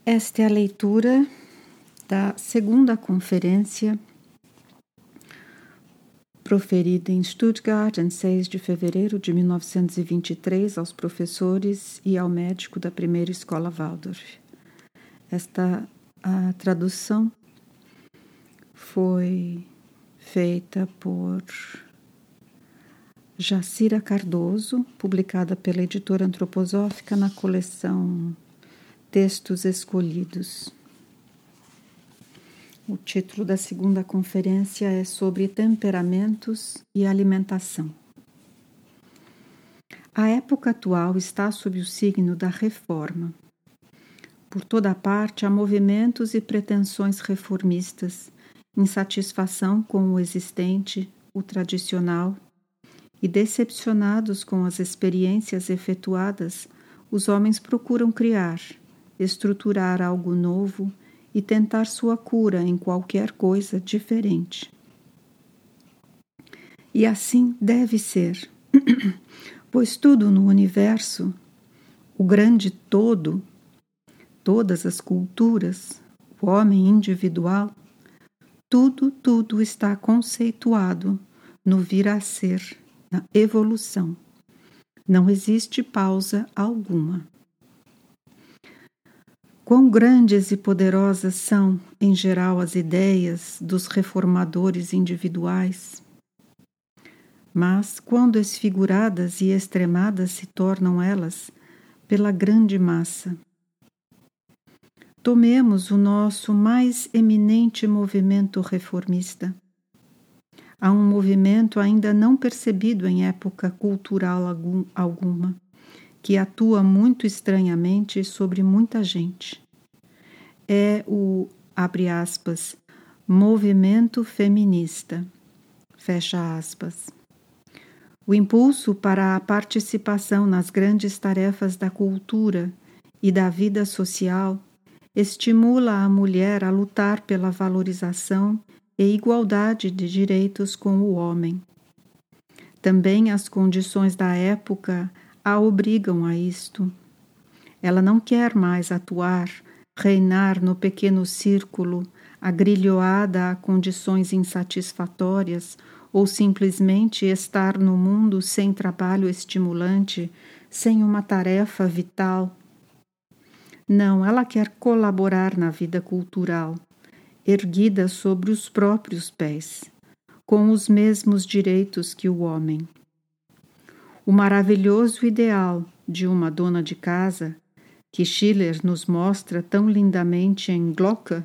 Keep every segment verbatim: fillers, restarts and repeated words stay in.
Esta é a leitura da segunda conferência proferida em Stuttgart em seis de fevereiro de mil novecentos e vinte e três aos professores e ao médico da primeira escola Waldorf. Esta a tradução foi feita por Jacira Cardoso, publicada pela editora Antroposófica na coleção Textos Escolhidos. O título da segunda conferência é sobre temperamentos e alimentação. A época atual está sob o signo da reforma. Por toda parte há movimentos e pretensões reformistas, insatisfação com o existente, o tradicional, e decepcionados com as experiências efetuadas, os homens procuram criar, estruturar algo novo e tentar sua cura em qualquer coisa diferente. E assim deve ser, pois tudo no universo, o grande todo, todas as culturas, o homem individual, tudo, tudo está conceituado no vir a ser, na evolução. Não existe pausa alguma. Quão grandes e poderosas são, em geral, as ideias dos reformadores individuais, mas quão desfiguradas e extremadas se tornam elas pela grande massa. Tomemos o nosso mais eminente movimento reformista. Há um movimento ainda não percebido em época cultural alguma, que atua muito estranhamente sobre muita gente. É o, abre aspas, movimento feminista, fecha aspas. O impulso para a participação nas grandes tarefas da cultura e da vida social estimula a mulher a lutar pela valorização e igualdade de direitos com o homem. Também as condições da época a obrigam a isto. Ela não quer mais atuar, reinar no pequeno círculo, agrilhoada a condições insatisfatórias, ou simplesmente estar no mundo sem trabalho estimulante, sem uma tarefa vital. Não, ela quer colaborar na vida cultural, erguida sobre os próprios pés, com os mesmos direitos que o homem. O maravilhoso ideal de uma dona de casa, que Schiller nos mostra tão lindamente em Glocke,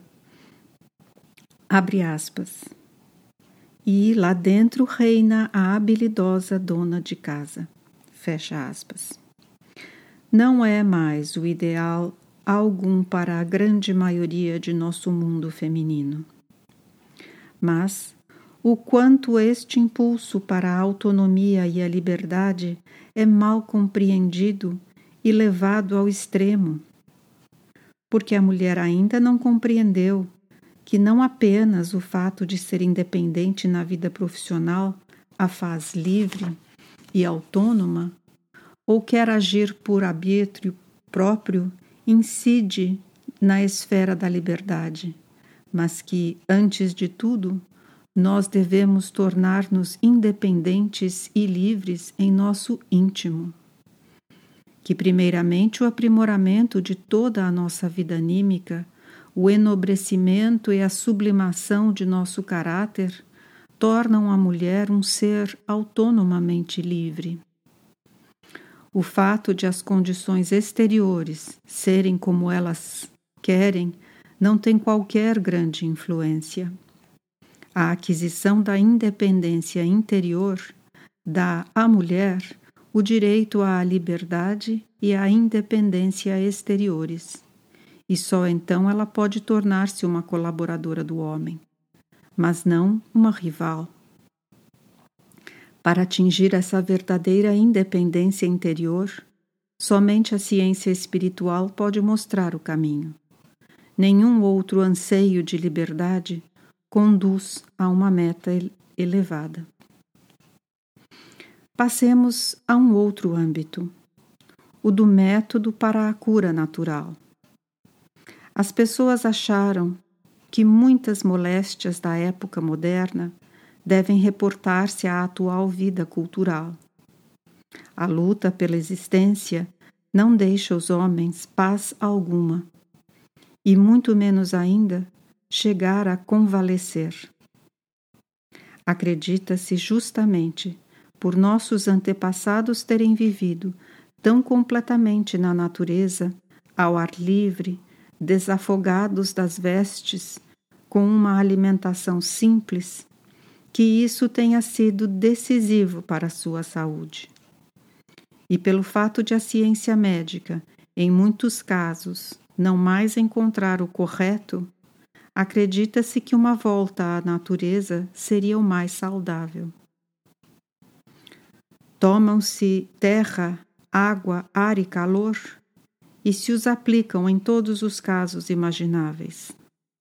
abre aspas, e lá dentro reina a habilidosa dona de casa, fecha aspas. Não é mais o ideal algum para a grande maioria de nosso mundo feminino. Mas o quanto este impulso para a autonomia e a liberdade é mal compreendido e levado ao extremo, porque a mulher ainda não compreendeu que não apenas o fato de ser independente na vida profissional a faz livre e autônoma, ou quer agir por arbítrio próprio, incide na esfera da liberdade, mas que, antes de tudo, nós devemos tornar-nos independentes e livres em nosso íntimo. Que, primeiramente, o aprimoramento de toda a nossa vida anímica, o enobrecimento e a sublimação de nosso caráter tornam a mulher um ser autonomamente livre. O fato de as condições exteriores serem como elas querem não tem qualquer grande influência. A aquisição da independência interior dá à mulher o direito à liberdade e à independência exteriores, e só então ela pode tornar-se uma colaboradora do homem, mas não uma rival. Para atingir essa verdadeira independência interior, somente a ciência espiritual pode mostrar o caminho. Nenhum outro anseio de liberdade conduz a uma meta elevada. Passemos a um outro âmbito, o do método para a cura natural. As pessoas acharam que muitas moléstias da época moderna devem reportar-se à atual vida cultural. A luta pela existência não deixa os homens paz alguma, e muito menos ainda chegar a convalescer. Acredita-se justamente por nossos antepassados terem vivido tão completamente na natureza, ao ar livre, desafogados das vestes, com uma alimentação simples, que isso tenha sido decisivo para a sua saúde. E pelo fato de a ciência médica, em muitos casos, não mais encontrar o correto, acredita-se que uma volta à natureza seria o mais saudável. Tomam-se terra, água, ar e calor e se os aplicam em todos os casos imagináveis.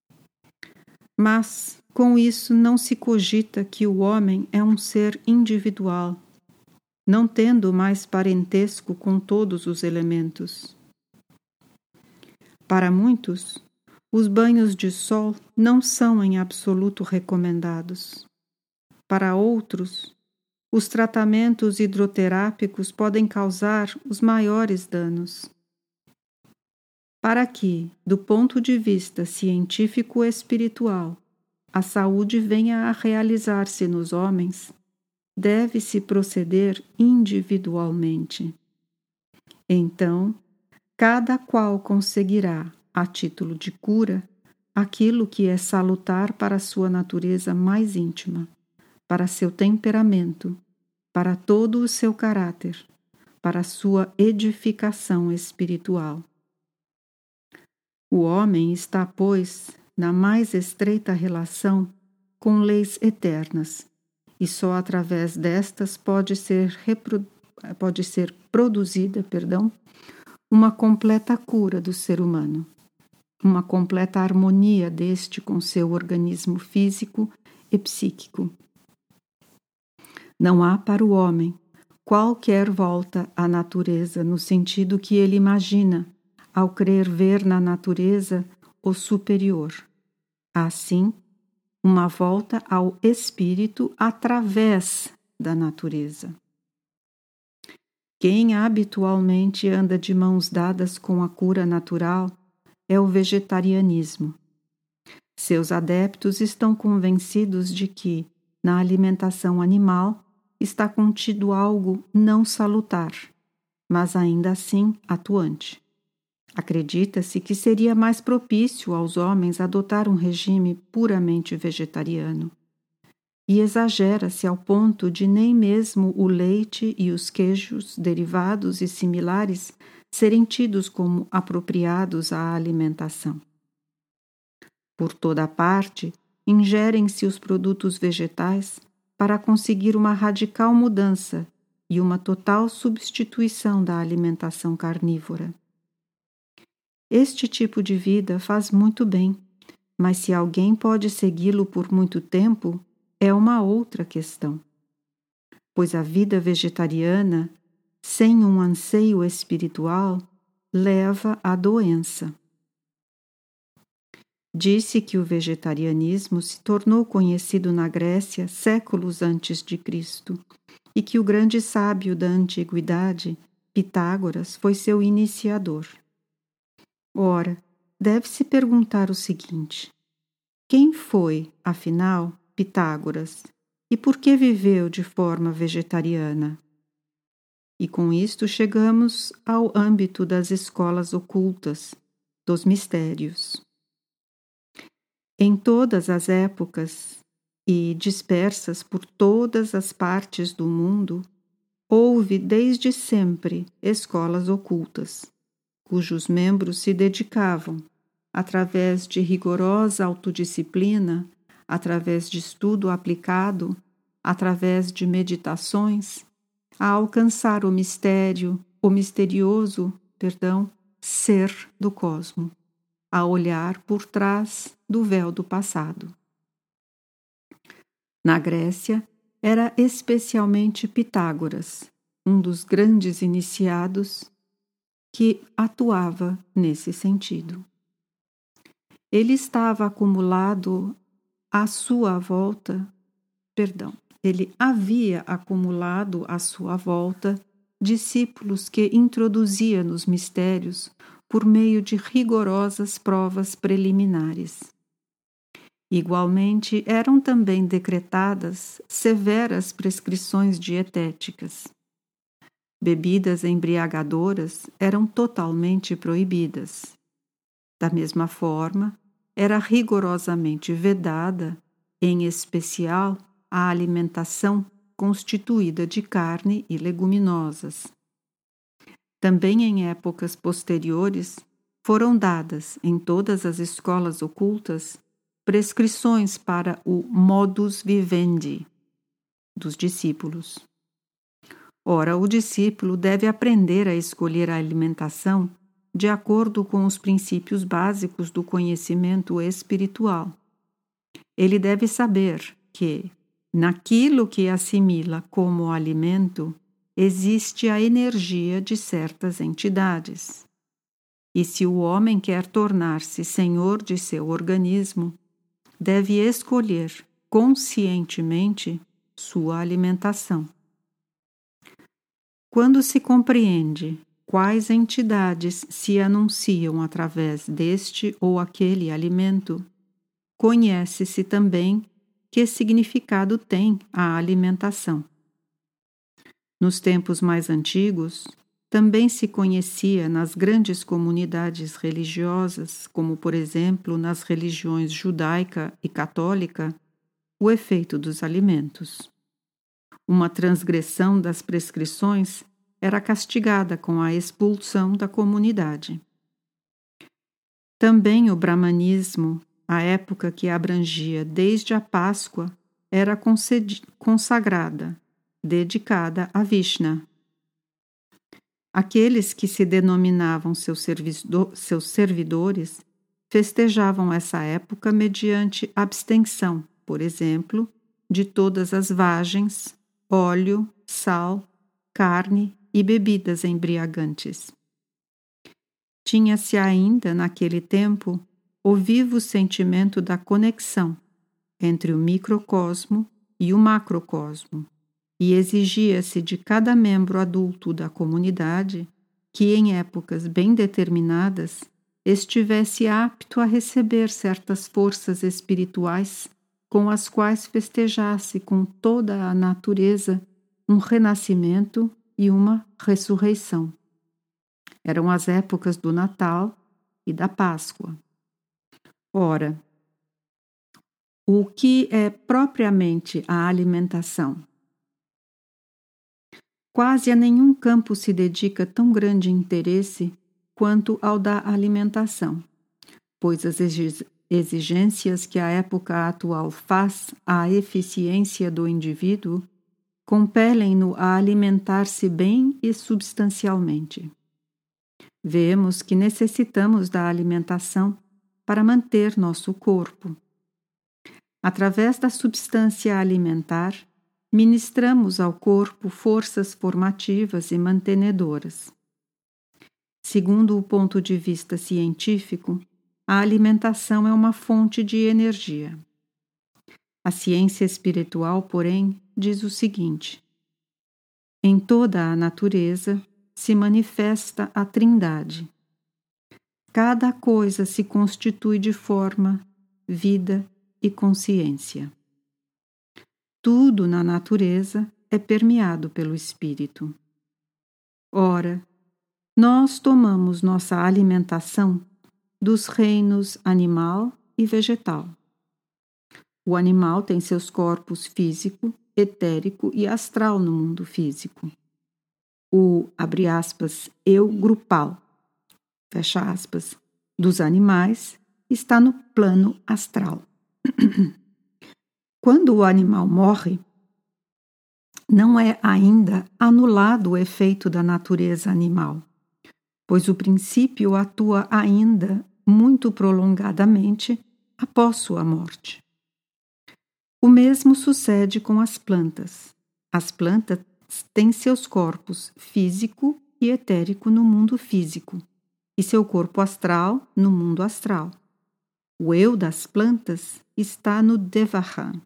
Mas, com isso, não se cogita que o homem é um ser individual, não tendo mais parentesco com todos os elementos. Para muitos, os banhos de sol não são em absoluto recomendados. Para outros, os tratamentos hidroterápicos podem causar os maiores danos. Para que, do ponto de vista científico-espiritual, a saúde venha a realizar-se nos homens, deve-se proceder individualmente. Então, cada qual conseguirá, a título de cura, aquilo que é salutar para a sua natureza mais íntima, para seu temperamento, para todo o seu caráter, para a sua edificação espiritual. O homem está, pois, na mais estreita relação com leis eternas, e só através destas pode ser, repro... pode ser produzida, perdão, uma completa cura do ser humano, uma completa harmonia deste com seu organismo físico e psíquico. Não há para o homem qualquer volta à natureza no sentido que ele imagina ao crer ver na natureza o superior. Há, sim, uma volta ao espírito através da natureza. Quem habitualmente anda de mãos dadas com a cura natural é o vegetarianismo. Seus adeptos estão convencidos de que, na alimentação animal, está contido algo não salutar, mas ainda assim atuante. Acredita-se que seria mais propício aos homens adotar um regime puramente vegetariano. E exagera-se ao ponto de nem mesmo o leite e os queijos derivados e similares serem tidos como apropriados à alimentação. Por toda a parte, ingerem-se os produtos vegetais para conseguir uma radical mudança e uma total substituição da alimentação carnívora. Este tipo de vida faz muito bem, mas se alguém pode segui-lo por muito tempo, é uma outra questão. Pois a vida vegetariana, sem um anseio espiritual, leva à doença. Disse que o vegetarianismo se tornou conhecido na Grécia séculos antes de Cristo e que o grande sábio da antiguidade, Pitágoras, foi seu iniciador. Ora, deve-se perguntar o seguinte: quem foi, afinal, Pitágoras, e por que viveu de forma vegetariana? E com isto chegamos ao âmbito das escolas ocultas, dos mistérios. Em todas as épocas e dispersas por todas as partes do mundo, houve desde sempre escolas ocultas, cujos membros se dedicavam, através de rigorosa autodisciplina, através de estudo aplicado, através de meditações, a alcançar o mistério, o misterioso, perdão, ser do cosmo, a olhar por trás do véu do passado. Na Grécia, era especialmente Pitágoras, um dos grandes iniciados, que atuava nesse sentido. Ele estava acumulado à sua volta, perdão, ele havia acumulado à sua volta discípulos que introduzia nos mistérios por meio de rigorosas provas preliminares. Igualmente, eram também decretadas severas prescrições dietéticas. Bebidas embriagadoras eram totalmente proibidas. Da mesma forma, era rigorosamente vedada, em especial, a alimentação constituída de carne e leguminosas. Também em épocas posteriores, foram dadas, em todas as escolas ocultas, prescrições para o modus vivendi dos discípulos. Ora, o discípulo deve aprender a escolher a alimentação de acordo com os princípios básicos do conhecimento espiritual. Ele deve saber que, naquilo que assimila como alimento, existe a energia de certas entidades. E se o homem quer tornar-se senhor de seu organismo, deve escolher conscientemente sua alimentação. Quando se compreende quais entidades se anunciam através deste ou aquele alimento, conhece-se também que significado tem a alimentação. Nos tempos mais antigos, também se conhecia nas grandes comunidades religiosas, como por exemplo nas religiões judaica e católica, o efeito dos alimentos. Uma transgressão das prescrições era castigada com a expulsão da comunidade. Também o brahmanismo, a época que abrangia desde a Páscoa, era consagrada, dedicada a Vishnu. Aqueles que se denominavam seus, servido- seus servidores festejavam essa época mediante abstenção, por exemplo, de todas as vagens, óleo, sal, carne e bebidas embriagantes. Tinha-se ainda, naquele tempo, o vivo sentimento da conexão entre o microcosmo e o macrocosmo, e exigia-se de cada membro adulto da comunidade que, em épocas bem determinadas, estivesse apto a receber certas forças espirituais com as quais festejasse com toda a natureza um renascimento e uma ressurreição. Eram as épocas do Natal e da Páscoa. Ora, o que é propriamente a alimentação? Quase a nenhum campo se dedica tão grande interesse quanto ao da alimentação, pois as exigências que a época atual faz à eficiência do indivíduo compelem-no a alimentar-se bem e substancialmente. Vemos que necessitamos da alimentação para manter nosso corpo. Através da substância alimentar, ministramos ao corpo forças formativas e mantenedoras. Segundo o ponto de vista científico, a alimentação é uma fonte de energia. A ciência espiritual, porém, diz o seguinte: em toda a natureza se manifesta a Trindade. Cada coisa se constitui de forma, vida e consciência. Tudo na natureza é permeado pelo Espírito. Ora, nós tomamos nossa alimentação dos reinos animal e vegetal. O animal tem seus corpos físico, etérico e astral no mundo físico. O, abre aspas, eu grupal, fecha aspas, dos animais está no plano astral. Quando o animal morre, não é ainda anulado o efeito da natureza animal, pois o princípio atua ainda muito prolongadamente após sua morte. O mesmo sucede com as plantas. As plantas têm seus corpos físico e etérico no mundo físico, e seu corpo astral no mundo astral. O eu das plantas está no Devachan.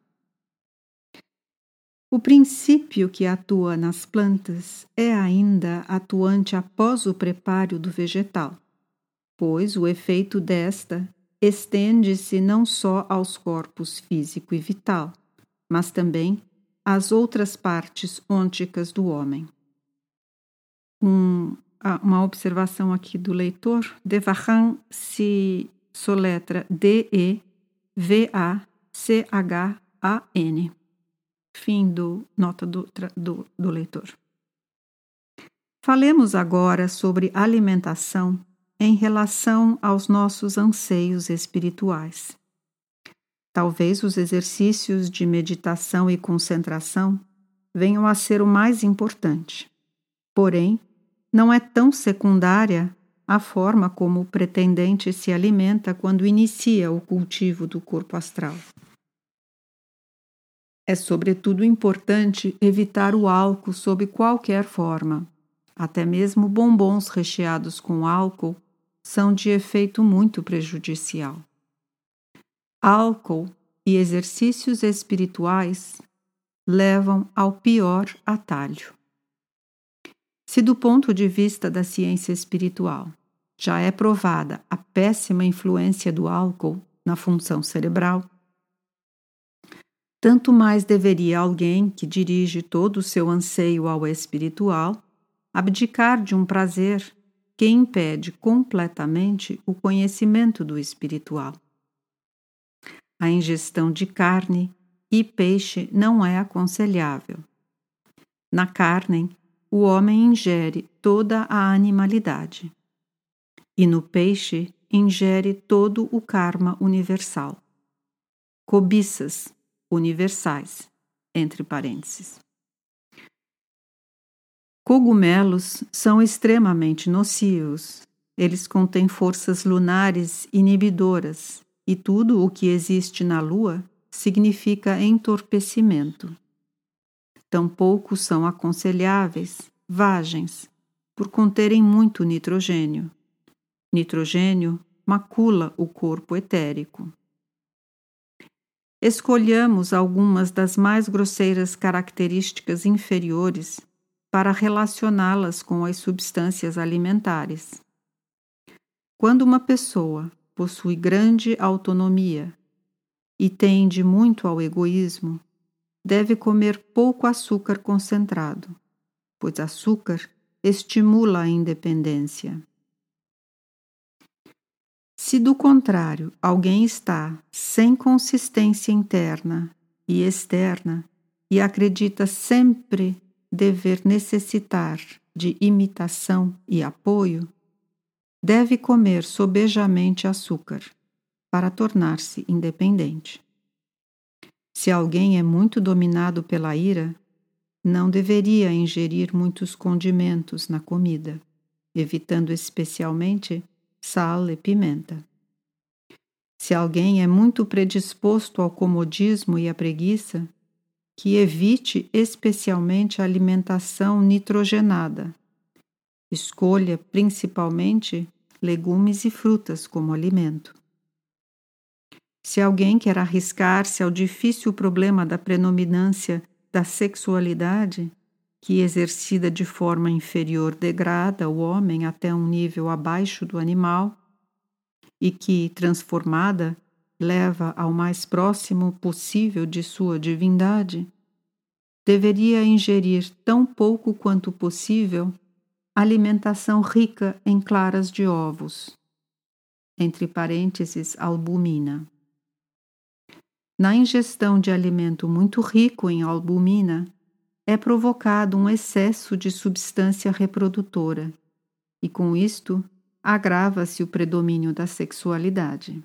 O princípio que atua nas plantas é ainda atuante após o preparo do vegetal, pois o efeito desta estende-se não só aos corpos físico e vital, mas também às outras partes ônticas do homem. Um, uma observação aqui do leitor: Devachan se soletra D E V A C H A N. Fim do nota do, do, do leitor. Falemos agora sobre alimentação em relação aos nossos anseios espirituais. Talvez os exercícios de meditação e concentração venham a ser o mais importante. Porém, não é tão secundária a forma como o pretendente se alimenta quando inicia o cultivo do corpo astral. É sobretudo importante evitar o álcool sob qualquer forma. Até mesmo bombons recheados com álcool são de efeito muito prejudicial. Álcool e exercícios espirituais levam ao pior atalho. Se do ponto de vista da ciência espiritual já é provada a péssima influência do álcool na função cerebral, tanto mais deveria alguém que dirige todo o seu anseio ao espiritual abdicar de um prazer que impede completamente o conhecimento do espiritual. A ingestão de carne e peixe não é aconselhável. Na carne, o homem ingere toda a animalidade, e no peixe ingere todo o karma universal. Cobiças universais, entre parênteses. Cogumelos são extremamente nocivos. Eles contêm forças lunares inibidoras e tudo o que existe na Lua significa entorpecimento. Tampouco são aconselháveis vagens, por conterem muito nitrogênio. Nitrogênio macula o corpo etérico. Escolhamos algumas das mais grosseiras características inferiores para relacioná-las com as substâncias alimentares. Quando uma pessoa possui grande autonomia e tende muito ao egoísmo, deve comer pouco açúcar concentrado, pois açúcar estimula a independência. Se, do contrário, alguém está sem consistência interna e externa e acredita sempre dever necessitar de imitação e apoio, deve comer sobejamente açúcar para tornar-se independente. Se alguém é muito dominado pela ira, não deveria ingerir muitos condimentos na comida, evitando especialmente sal e pimenta. Se alguém é muito predisposto ao comodismo e à preguiça, que evite especialmente a alimentação nitrogenada. Escolha principalmente legumes e frutas como alimento. Se alguém quer arriscar-se ao difícil problema da predominância da sexualidade, que exercida de forma inferior degrada o homem até um nível abaixo do animal e que, transformada, leva ao mais próximo possível de sua divindade, deveria ingerir tão pouco quanto possível alimentação rica em claras de ovos, entre parênteses, albumina. Na ingestão de alimento muito rico em albumina, é provocado um excesso de substância reprodutora, e com isto agrava-se o predomínio da sexualidade.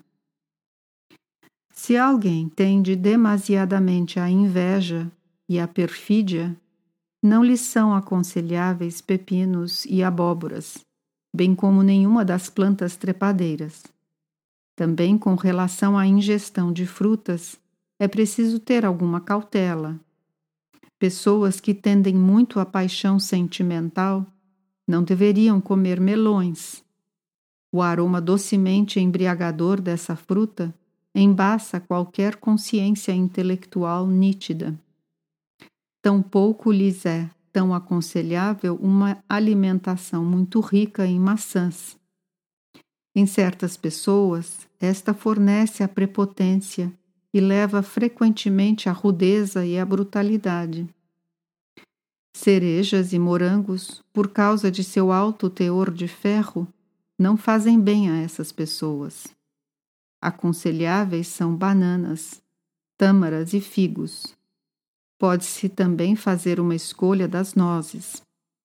Se alguém tende demasiadamente à inveja e à perfídia, não lhe são aconselháveis pepinos e abóboras, bem como nenhuma das plantas trepadeiras. Também com relação à ingestão de frutas, é preciso ter alguma cautela. Pessoas que tendem muito à paixão sentimental não deveriam comer melões. O aroma docemente embriagador dessa fruta embaça qualquer consciência intelectual nítida. Tampouco lhes é tão aconselhável uma alimentação muito rica em maçãs. Em certas pessoas, esta fornece a prepotência e leva frequentemente à rudeza e à brutalidade. Cerejas e morangos, por causa de seu alto teor de ferro, não fazem bem a essas pessoas. Aconselháveis são bananas, tâmaras e figos. Pode-se também fazer uma escolha das nozes.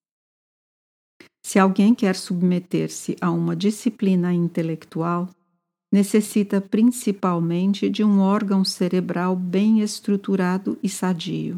Se alguém quer submeter-se a uma disciplina intelectual, necessita principalmente de um órgão cerebral bem estruturado e sadio.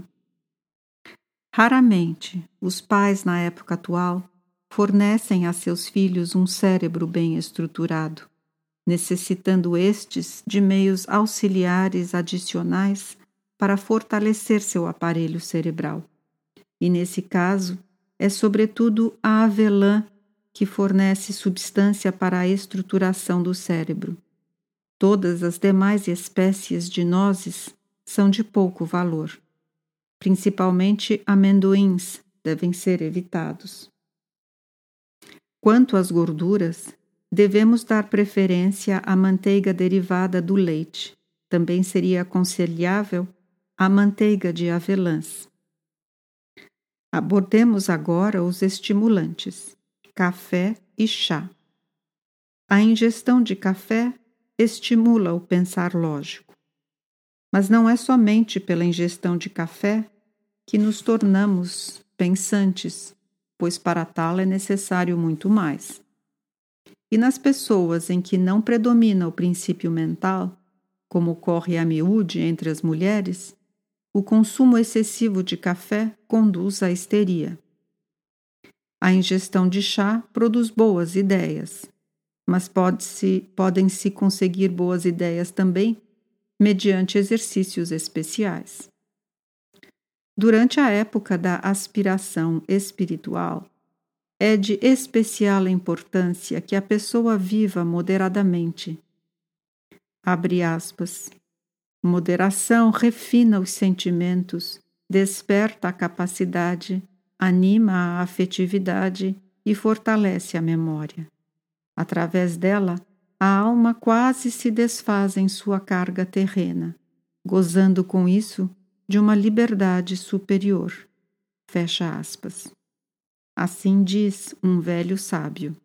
Raramente, os pais na época atual fornecem a seus filhos um cérebro bem estruturado, necessitando estes de meios auxiliares adicionais para fortalecer seu aparelho cerebral. E nesse caso, é sobretudo a avelã que fornece substância para a estruturação do cérebro. Todas as demais espécies de nozes são de pouco valor. Principalmente amendoins devem ser evitados. Quanto às gorduras, devemos dar preferência à manteiga derivada do leite. Também seria aconselhável a manteiga de avelãs. Abordemos agora os estimulantes, café e chá. A ingestão de café estimula o pensar lógico. Mas não é somente pela ingestão de café que nos tornamos pensantes, pois para tal é necessário muito mais. E nas pessoas em que não predomina o princípio mental, como ocorre a miúde entre as mulheres, o consumo excessivo de café conduz à histeria. A ingestão de chá produz boas ideias, mas pode-se, podem-se conseguir boas ideias também mediante exercícios especiais. Durante a época da aspiração espiritual, é de especial importância que a pessoa viva moderadamente. Abre aspas. Moderação refina os sentimentos, desperta a capacidade, anima a afetividade e fortalece a memória. Através dela, a alma quase se desfaz em sua carga terrena, gozando com isso de uma liberdade superior. Fecha aspas. Assim diz um velho sábio.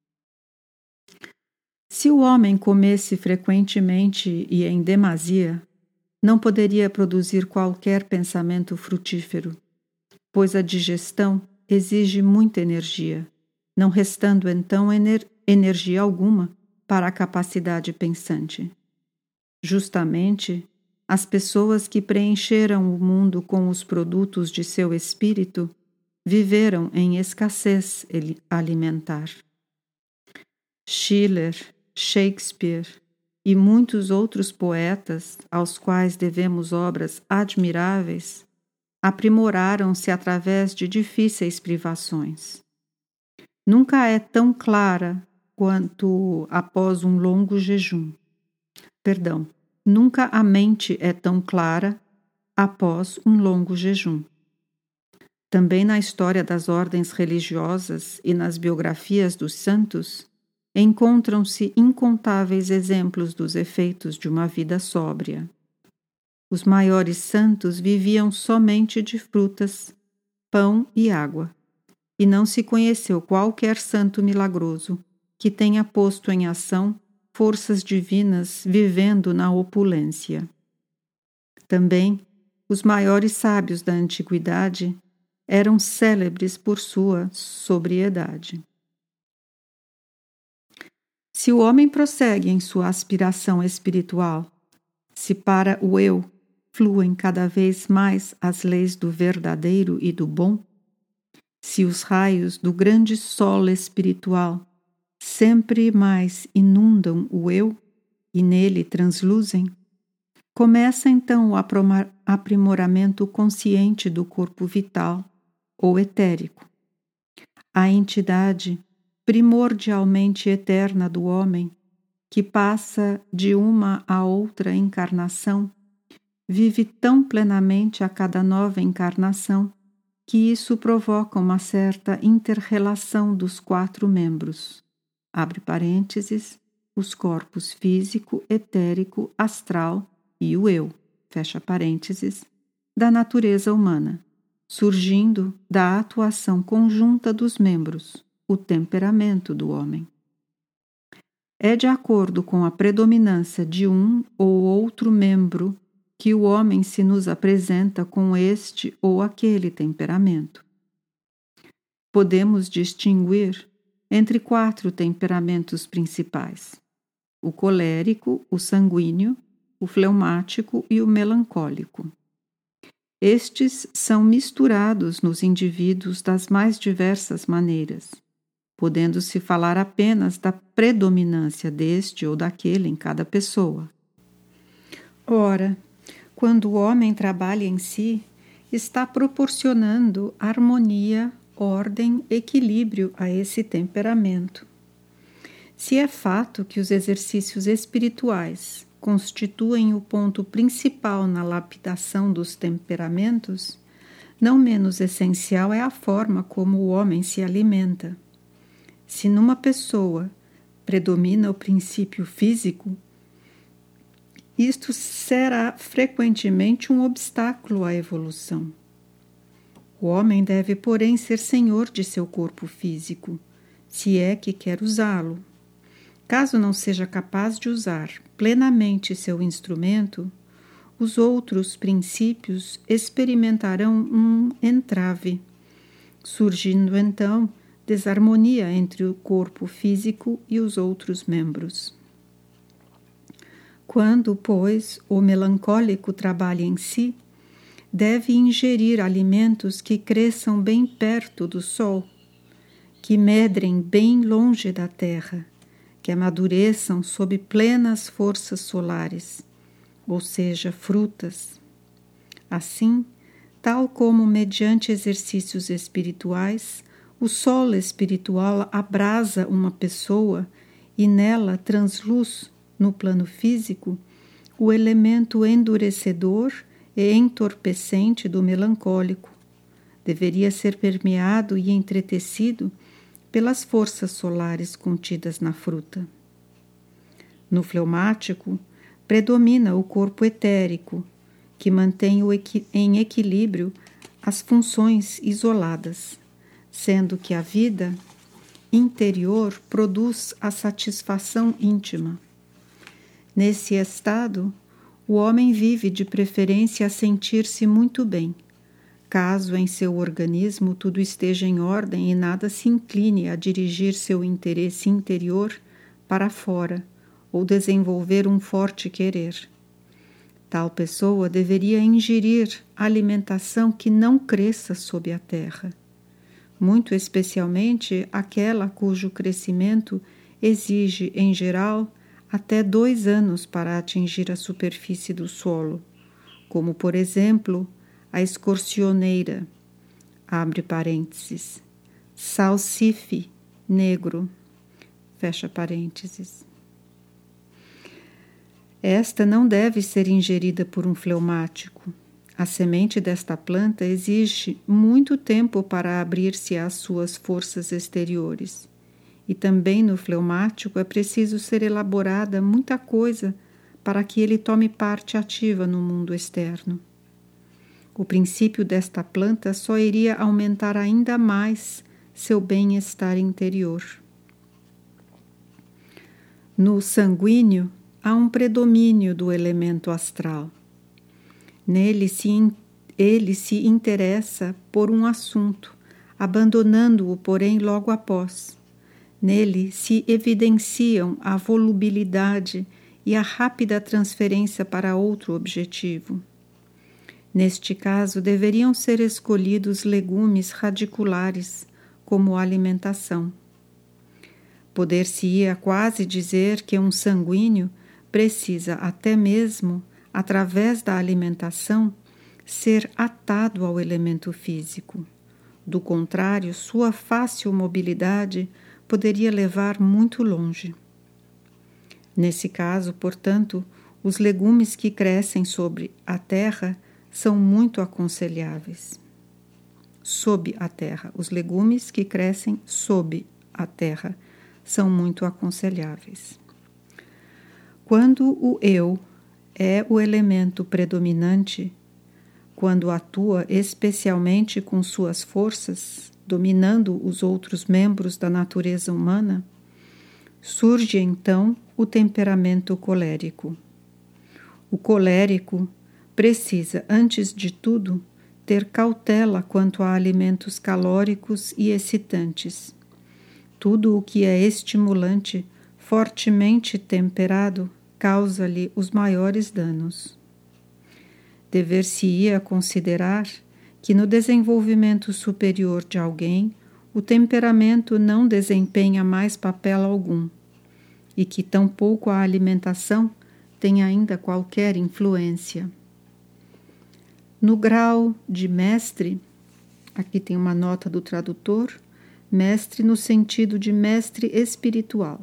Se o homem comesse frequentemente e em demasia, não poderia produzir qualquer pensamento frutífero, pois a digestão exige muita energia, não restando então ener- energia alguma para a capacidade pensante. Justamente, as pessoas que preencheram o mundo com os produtos de seu espírito viveram em escassez alimentar. Schiller, Shakespeare e muitos outros poetas, aos quais devemos obras admiráveis, aprimoraram-se através de difíceis privações. Nunca é tão clara quanto após um longo jejum. Perdão, nunca a mente é tão clara após um longo jejum. Também na história das ordens religiosas e nas biografias dos santos, encontram-se incontáveis exemplos dos efeitos de uma vida sóbria. Os maiores santos viviam somente de frutas, pão e água, e não se conheceu qualquer santo milagroso que tenha posto em ação forças divinas vivendo na opulência. Também, os maiores sábios da antiguidade eram célebres por sua sobriedade. Se o homem prossegue em sua aspiração espiritual, se para o eu fluem cada vez mais as leis do verdadeiro e do bom, se os raios do grande sol espiritual sempre mais inundam o eu e nele transluzem, começa então o aprimoramento consciente do corpo vital ou etérico. A entidade primordialmente eterna do homem, que passa de uma a outra encarnação, vive tão plenamente a cada nova encarnação que isso provoca uma certa inter-relação dos quatro membros, abre parênteses, os corpos físico, etérico, astral e o eu, fecha parênteses, da natureza humana, surgindo da atuação conjunta dos membros, o temperamento do homem. É de acordo com a predominância de um ou outro membro que o homem se nos apresenta com este ou aquele temperamento. Podemos distinguir entre quatro temperamentos principais: o colérico, o sanguíneo, o fleumático e o melancólico. Estes são misturados nos indivíduos das mais diversas maneiras, podendo-se falar apenas da predominância deste ou daquele em cada pessoa. Ora, quando o homem trabalha em si, está proporcionando harmonia, ordem, equilíbrio a esse temperamento. Se é fato que os exercícios espirituais constituem o ponto principal na lapidação dos temperamentos, não menos essencial é a forma como o homem se alimenta. Se numa pessoa predomina o princípio físico, isto será frequentemente um obstáculo à evolução. O homem deve, porém, ser senhor de seu corpo físico, se é que quer usá-lo. Caso não seja capaz de usar plenamente seu instrumento, os outros princípios experimentarão um entrave, surgindo então desarmonia entre o corpo físico e os outros membros. Quando, pois, o melancólico trabalha em si, deve ingerir alimentos que cresçam bem perto do sol, que medrem bem longe da terra, que amadureçam sob plenas forças solares, ou seja, frutas. Assim, tal como mediante exercícios espirituais, o sol espiritual abrasa uma pessoa e nela transluz, no plano físico, o elemento endurecedor e entorpecente do melancólico. Deveria ser permeado e entretecido pelas forças solares contidas na fruta. No fleumático, predomina o corpo etérico, que mantém o equi- em equilíbrio as funções isoladas, sendo que a vida interior produz a satisfação íntima. Nesse estado, o homem vive de preferência a sentir-se muito bem, caso em seu organismo tudo esteja em ordem e nada se incline a dirigir seu interesse interior para fora ou desenvolver um forte querer. Tal pessoa deveria ingerir alimentação que não cresça sob a terra, muito especialmente aquela cujo crescimento exige, em geral, até dois anos para atingir a superfície do solo, como, por exemplo, a escorcioneira, abre parênteses, salsife negro, fecha parênteses. Esta não deve ser ingerida por um fleumático. A semente desta planta exige muito tempo para abrir-se às suas forças exteriores. E também no fleumático é preciso ser elaborada muita coisa para que ele tome parte ativa no mundo externo. O princípio desta planta só iria aumentar ainda mais seu bem-estar interior. No sanguíneo, há um predomínio do elemento astral. Nele se, ele se interessa por um assunto, abandonando-o, porém, logo após. Nele se evidenciam a volubilidade e a rápida transferência para outro objetivo. Neste caso, deveriam ser escolhidos legumes radiculares como alimentação. Poder-se-ia quase dizer que um sanguíneo precisa até mesmo, através da alimentação, ser atado ao elemento físico. Do contrário, sua fácil mobilidade poderia levar muito longe. Nesse caso, portanto, os legumes que crescem sobre a terra são muito aconselháveis. Sob a terra. Os legumes que crescem sob a terra são muito aconselháveis. Quando o eu é o elemento predominante, quando atua especialmente com suas forças, dominando os outros membros da natureza humana, surge então o temperamento colérico. O colérico precisa, antes de tudo, ter cautela quanto a alimentos calóricos e excitantes. Tudo o que é estimulante, fortemente temperado, causa-lhe os maiores danos. Dever-se-ia considerar que no desenvolvimento superior de alguém, o temperamento não desempenha mais papel algum, e que tampouco a alimentação tem ainda qualquer influência. No grau de mestre, aqui tem uma nota do tradutor, mestre no sentido de mestre espiritual.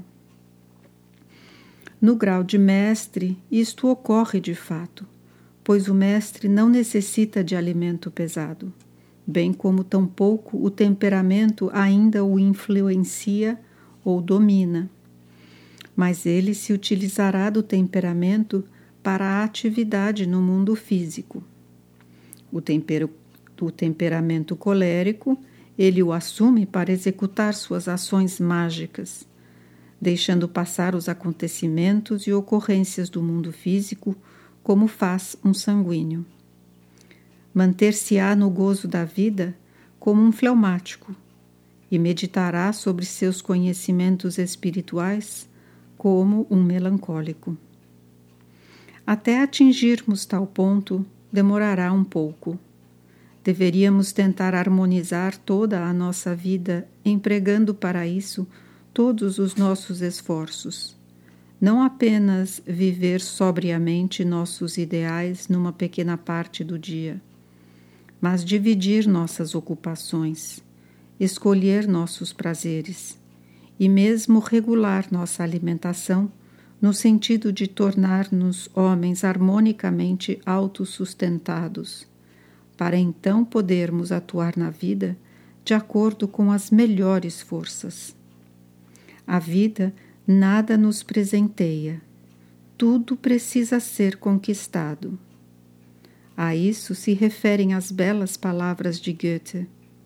No grau de mestre, isto ocorre de fato, pois o mestre não necessita de alimento pesado, bem como tampouco o temperamento ainda o influencia ou domina. Mas ele se utilizará do temperamento para a atividade no mundo físico. O, tempero, o temperamento colérico, ele o assume para executar suas ações mágicas, deixando passar os acontecimentos e ocorrências do mundo físico como faz um sanguíneo. Manter-se-á no gozo da vida como um fleumático e meditará sobre seus conhecimentos espirituais como um melancólico. Até atingirmos tal ponto, demorará um pouco. Deveríamos tentar harmonizar toda a nossa vida, empregando para isso todos os nossos esforços. Não apenas viver sobriamente nossos ideais numa pequena parte do dia, mas dividir nossas ocupações, escolher nossos prazeres e mesmo regular nossa alimentação no sentido de tornar-nos homens harmonicamente autossustentados, para então podermos atuar na vida de acordo com as melhores forças. A vida nada nos presenteia, tudo precisa ser conquistado. A isso se referem as belas palavras de Goethe.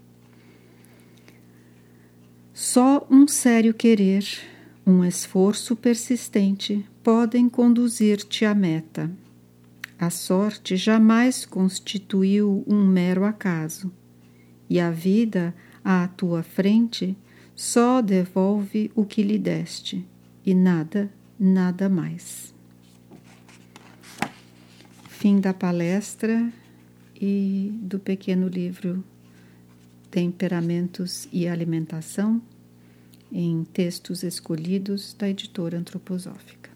Só um sério querer, um esforço persistente podem conduzir-te à meta. A sorte jamais constituiu um mero acaso, e a vida à tua frente só devolve o que lhe deste, e nada, nada mais. Fim da palestra e do pequeno livro Temperamentos e Alimentação, em textos escolhidos da editora antroposófica.